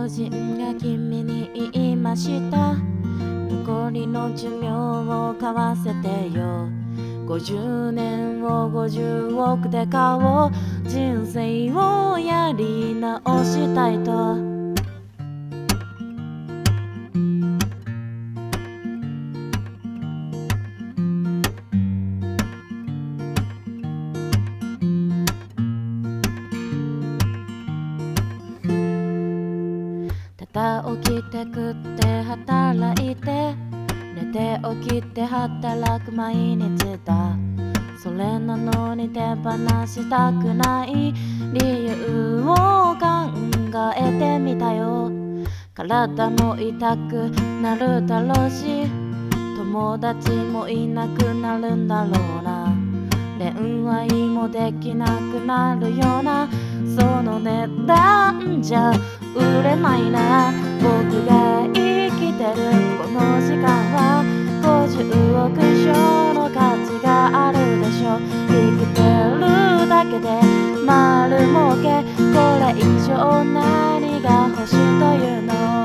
老人が君に言いました。残りの寿命を買わせてよ。50年を50億で買おう。人生をやり直したいと。ただ起きて食って働いて寝て起きて働く毎日だ。それなのに手放したくない理由を考えてみたよ。体も痛くなるだろうし、友達もいなくなるんだろうな。恋愛もできなくなるような、その値段じゃ売れないな。僕が生きてるこの時間は50億以上の価値があるでしょ。生きてるだけで丸儲け、これ以上何が欲しいというの。